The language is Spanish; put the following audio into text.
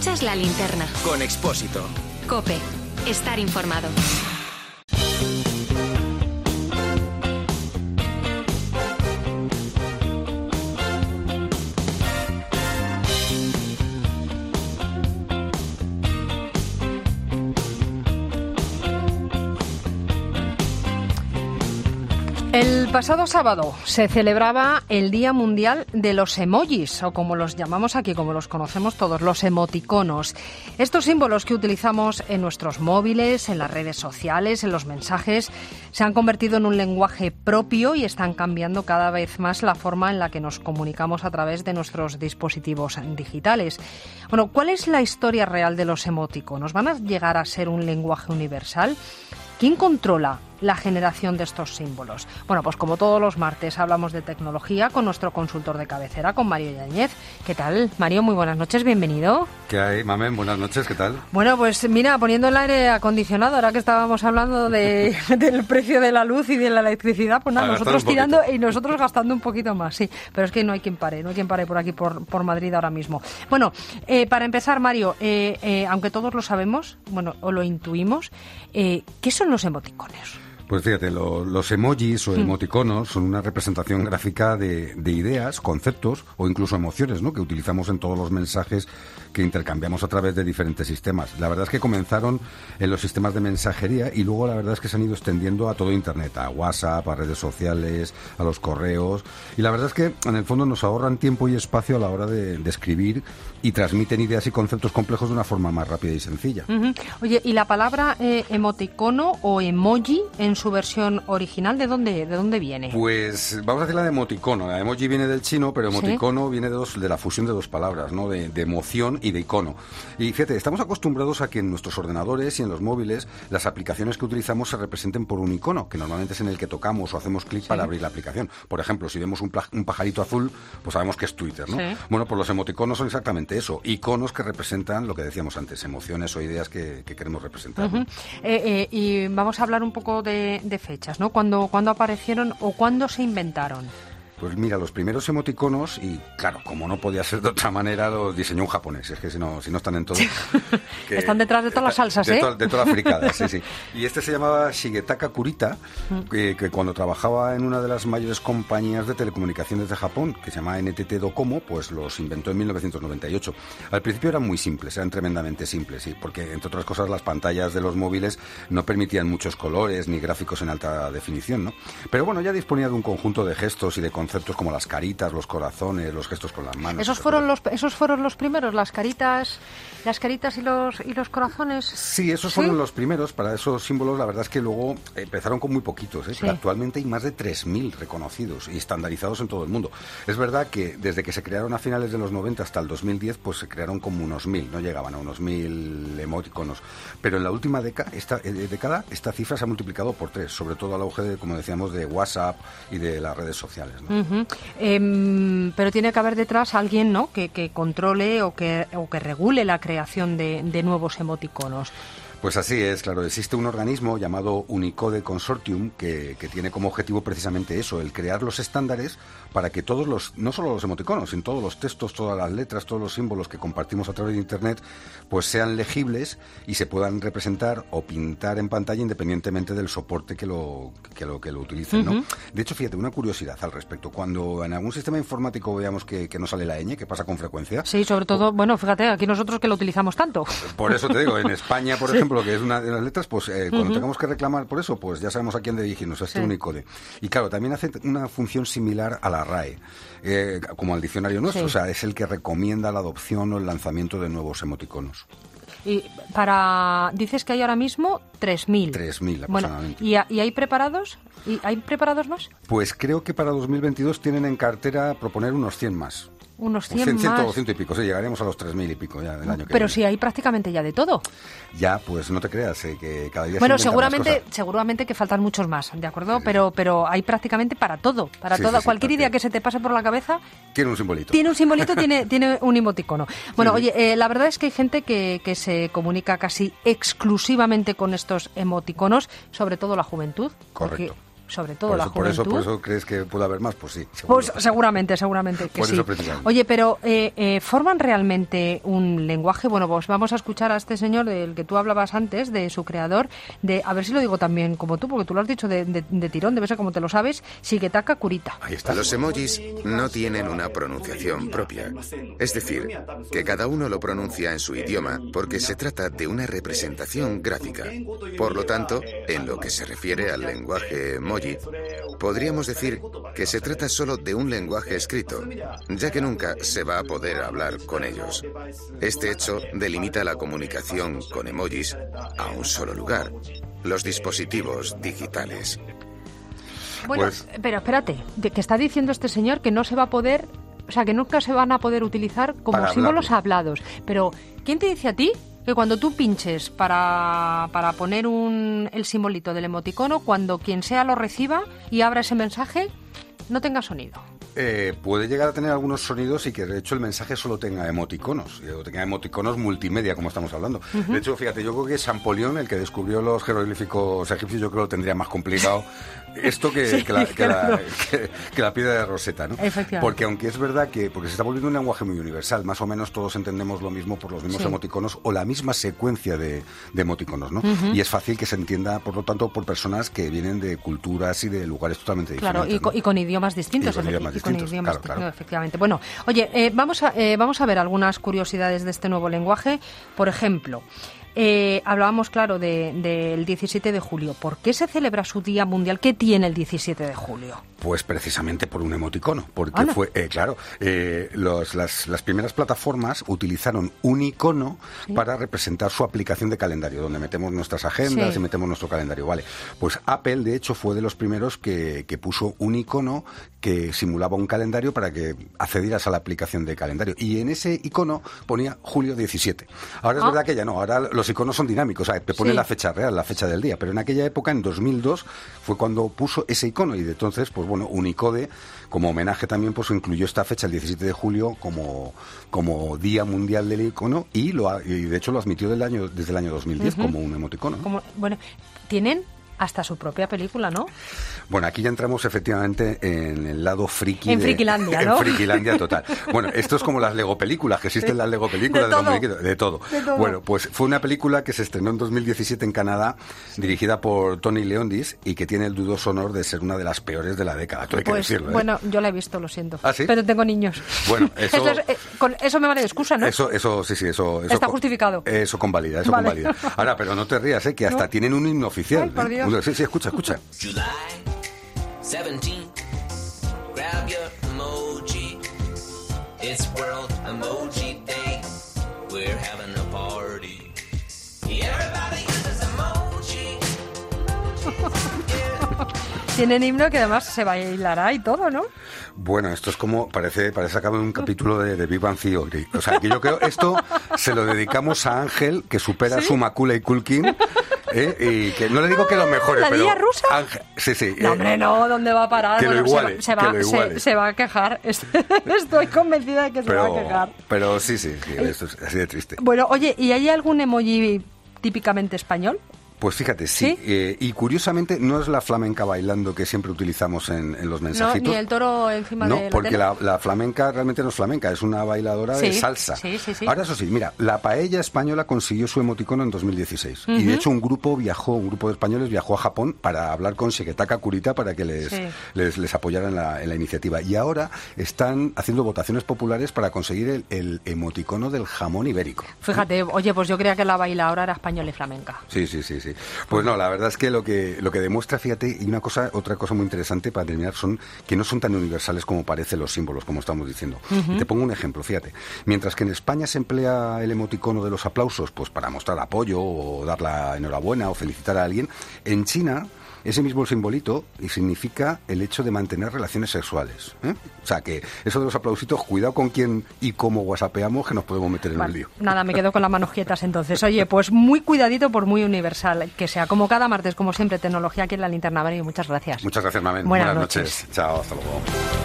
Escuchas La Linterna. Con Expósito. COPE. Estar informado. El pasado sábado se celebraba el Día Mundial de los Emojis, o como los llamamos aquí, como los conocemos todos, los emoticonos. Estos símbolos que utilizamos en nuestros móviles, en las redes sociales, en los mensajes, se han convertido en un lenguaje propio y están cambiando cada vez más la forma en la que nos comunicamos a través de nuestros dispositivos digitales. Bueno, ¿cuál es la historia real de los emoticonos? ¿Van a llegar a ser un lenguaje universal? ¿Quién controla la generación de estos símbolos? Bueno, pues como todos los martes hablamos de tecnología con nuestro consultor de cabecera, con Mario Yáñez. ¿Qué tal, Mario? Muy buenas noches, bienvenido. ¿Qué hay, Mamen? Buenas noches, ¿qué tal? Bueno, pues mira, poniendo el aire acondicionado, ahora que estábamos hablando del precio de la luz y de la electricidad, pues nada, nosotros tirando y nosotros gastando un poquito más, sí. Pero es que no hay quien pare por aquí, por Madrid ahora mismo. Bueno, para empezar, Mario, aunque todos lo sabemos, bueno, o lo intuimos, ¿qué son los emoticones? Pues fíjate, los emojis o emoticonos son una representación gráfica de ideas, conceptos o incluso emociones, ¿no?, que utilizamos en todos los mensajes que intercambiamos a través de diferentes sistemas. La verdad es que comenzaron en los sistemas de mensajería y luego la verdad es que se han ido extendiendo a todo Internet, a WhatsApp, a redes sociales, a los correos. Y la verdad es que en el fondo nos ahorran tiempo y espacio a la hora de escribir y transmiten ideas y conceptos complejos de una forma más rápida y sencilla. Oye, ¿y la palabra emoticono o emoji en su versión original, ¿de dónde viene? Pues vamos a decir la de emoticono. La emoji viene del chino, pero emoticono viene de la fusión de dos palabras, ¿no? De emoción y de icono. Y fíjate, estamos acostumbrados a que en nuestros ordenadores y en los móviles las aplicaciones que utilizamos se representen por un icono, que normalmente es en el que tocamos o hacemos clic para abrir la aplicación. Por ejemplo, si vemos un pajarito azul, pues sabemos que es Twitter, ¿no? Sí. Bueno, pues los emoticonos son exactamente eso, iconos que representan lo que decíamos antes, emociones o ideas que queremos representar. ¿No? Y vamos a hablar un poco de fechas, ¿no? ¿Cuándo aparecieron o cuándo se inventaron? Pues mira, los primeros emoticonos, y claro, como no podía ser de otra manera, los diseñó un japonés. Es que si no están en todo... Están detrás de todas las salsas, ¿eh? De todas las fricadas, sí. Y este se llamaba Shigetaka Kurita, que cuando trabajaba en una de las mayores compañías de telecomunicaciones de Japón, que se llama NTT Docomo, pues los inventó en 1998. Al principio eran muy simples, eran tremendamente simples, sí, porque entre otras cosas las pantallas de los móviles no permitían muchos colores ni gráficos en alta definición, ¿no? Pero bueno, ya disponía de un conjunto de gestos y de conceptos como las caritas, los corazones, los gestos con las manos. ¿Esos fueron los primeros, las caritas y los corazones? Sí, esos fueron los primeros. Para esos símbolos, la verdad es que luego empezaron con muy poquitos, pero actualmente hay más de 3.000 reconocidos y estandarizados en todo el mundo. Es verdad que desde que se crearon a finales de los 90 hasta el 2010, pues se crearon como unos 1.000, no llegaban a unos 1.000 emoticonos. Pero en la última década, esta cifra se ha multiplicado por 3, sobre todo al auge, como decíamos, de WhatsApp y de las redes sociales, ¿no? Pero tiene que haber detrás alguien, ¿no?, que controle o que regule la creación de nuevos emoticonos. Pues así es, claro. Existe un organismo llamado Unicode Consortium que tiene como objetivo precisamente eso, el crear los estándares para que no solo los emoticonos, sino todos los textos, todas las letras, todos los símbolos que compartimos a través de Internet, pues sean legibles y se puedan representar o pintar en pantalla independientemente del soporte que lo utilicen, ¿no? De hecho, fíjate, una curiosidad al respecto. Cuando en algún sistema informático veamos que no sale la ñ, que pasa con frecuencia... Sí, sobre todo, bueno, fíjate, aquí nosotros que lo utilizamos tanto. Por eso te digo, en España, por ejemplo, que es una de las letras, pues cuando tengamos que reclamar por eso, pues ya sabemos a quién dirigirnos, a este Unicode. Y claro, también hace una función similar a la RAE, como al diccionario nuestro, o sea, es el que recomienda la adopción o el lanzamiento de nuevos emoticonos. Y dices que hay ahora mismo 3.000. 3.000 aproximadamente. Bueno, ¿y hay preparados? ¿Y hay preparados más? Pues creo que para 2022 tienen en cartera proponer unos 100 más. Unos 100 más. 100 y pico, sí, llegaremos a los 3.000 y pico ya del año que viene. Pero sí, hay prácticamente ya de todo. Ya, pues no te creas, que cada día bueno, se inventan más cosas. seguramente que faltan muchos más, ¿de acuerdo? Sí. Pero hay prácticamente para todo, cualquier idea que se te pase por la cabeza. Tiene un simbolito. Tiene un emoticono. Bueno, sí. Oye, la verdad es que hay gente que se comunica casi exclusivamente con estos emoticonos, sobre todo la juventud. Correcto. sobre todo la por juventud. ¿Por eso crees que puede haber más? Pues sí. Pues seguramente que por sí. Eso precisamente. Oye, pero ¿forman realmente un lenguaje? Bueno, pues vamos a escuchar a este señor del que tú hablabas antes, de su creador, a ver si lo digo también como tú, porque tú lo has dicho de tirón, debe ser como te lo sabes, Shigetaka Kurita. Ahí está. Los emojis no tienen una pronunciación propia. Es decir, que cada uno lo pronuncia en su idioma porque se trata de una representación gráfica. Por lo tanto, en lo que se refiere al lenguaje emoji, podríamos decir que se trata solo de un lenguaje escrito, ya que nunca se va a poder hablar con ellos. Este hecho delimita la comunicación con emojis a un solo lugar: los dispositivos digitales. Bueno, pero espérate, que está diciendo este señor que no se va a poder, o sea, que nunca se van a poder utilizar como para símbolos hablarlo. hablados. Pero, ¿quién te dice a ti que cuando tú pinches para poner el simbolito del emoticono, cuando quien sea lo reciba y abra ese mensaje, no tenga sonido? Puede llegar a tener algunos sonidos y que de hecho el mensaje solo tenga emoticonos, o tenga emoticonos multimedia, como estamos hablando. De hecho, fíjate, yo creo que Champollion, el que descubrió los jeroglíficos egipcios, yo creo que lo tendría más complicado esto que la piedra de Rosetta, ¿no? Porque aunque es verdad porque se está volviendo un lenguaje muy universal, más o menos todos entendemos lo mismo por los mismos emoticonos o la misma secuencia de emoticonos, ¿no? Y es fácil que se entienda, por lo tanto, por personas que vienen de culturas y de lugares totalmente diferentes. Claro, y con idiomas distintos. Claro. Efectivamente. Bueno, oye, vamos a ver algunas curiosidades de este nuevo lenguaje. Por ejemplo, hablábamos, claro, del 17 de julio. ¿Por qué se celebra su Día Mundial? ¿Qué tiene el 17 de julio? Pues precisamente por un emoticono, porque fue, las primeras plataformas utilizaron un icono para representar su aplicación de calendario, donde metemos nuestras agendas y metemos nuestro calendario, ¿vale? Pues Apple, de hecho, fue de los primeros que puso un icono que simulaba un calendario para que accedieras a la aplicación de calendario. Y en ese icono ponía julio 17. Ahora es verdad que ya no, ahora los iconos son dinámicos, o sea, te pone la fecha real, la fecha del día, pero en aquella época, en 2002, fue cuando puso ese icono y de entonces, pues bueno, Unicode, como homenaje también, pues incluyó esta fecha, el 17 de julio, como Día Mundial del Icono y de hecho lo admitió desde el año 2010 como un emoticono. Bueno, tienen hasta su propia película, ¿no? Bueno, aquí ya entramos efectivamente en el lado friki. En Frikilandia, ¿no? En Frikilandia total. Bueno, esto es como las Lego películas, que existen las Lego películas de los muñequitos, de todo. Bueno, pues fue una película que se estrenó en 2017 en Canadá, dirigida por Tony Leondis y que tiene el dudoso honor de ser una de las peores de la década. Todo hay que decirlo, ¿eh? Bueno, yo la he visto, lo siento. ¿Ah, sí? Pero tengo niños. Bueno, eso... con eso me vale de excusa, ¿no? Eso está justificado. Eso convalida. Ahora, pero no te rías, que hasta tienen un himno oficial. Ay, por Dios. Sí, escucha. July 17th, grab your emoji. It's World Emoji Day. We're having a party. Everybody uses emoji. Tienen himno que además se bailará y todo, ¿no? Bueno, esto es como, parece acabar un capítulo de Big Bang Theory. O sea, que yo creo esto se lo dedicamos a Ángel, que supera su Macaulay Culkin, y que no le digo que lo mejore, ¿La pero... niña rusa? Ángel, sí. No, hombre, no, ¿dónde va a parar? Que lo iguale, se va a quejar. Estoy convencida de que se va a quejar. Pero sí, esto es así de triste. Bueno, oye, ¿y hay algún emoji típicamente español? Pues fíjate, sí. Y curiosamente no es la flamenca bailando que siempre utilizamos en los mensajitos. No, ni el toro encima de la porque tele. la flamenca realmente no es flamenca, es una bailadora de salsa. Sí. Ahora, eso sí, mira, la paella española consiguió su emoticono en 2016. Y de hecho un grupo de españoles viajó a Japón para hablar con Shigetaka Kurita para que les apoyaran en la iniciativa. Y ahora están haciendo votaciones populares para conseguir el emoticono del jamón ibérico. Fíjate, oye, pues yo creía que la bailadora era española y flamenca. Sí. Pues no, la verdad es que lo que demuestra, fíjate, y otra cosa muy interesante para terminar, son que no son tan universales como parecen los símbolos, como estamos diciendo. Y te pongo un ejemplo, fíjate. Mientras que en España se emplea el emoticono de los aplausos, pues para mostrar apoyo o dar la enhorabuena o felicitar a alguien, en China ese mismo simbolito significa el hecho de mantener relaciones sexuales. O sea, que eso de los aplausitos, cuidado con quién y cómo whatsappeamos, que nos podemos meter en un lío. Nada, me quedo con las manos quietas entonces. Oye, pues muy cuidadito por muy universal que sea. Como cada martes, como siempre, tecnología aquí en la Linterna Verde. Muchas gracias. Muchas gracias, Mamen. Buenas noches. Chao, hasta luego.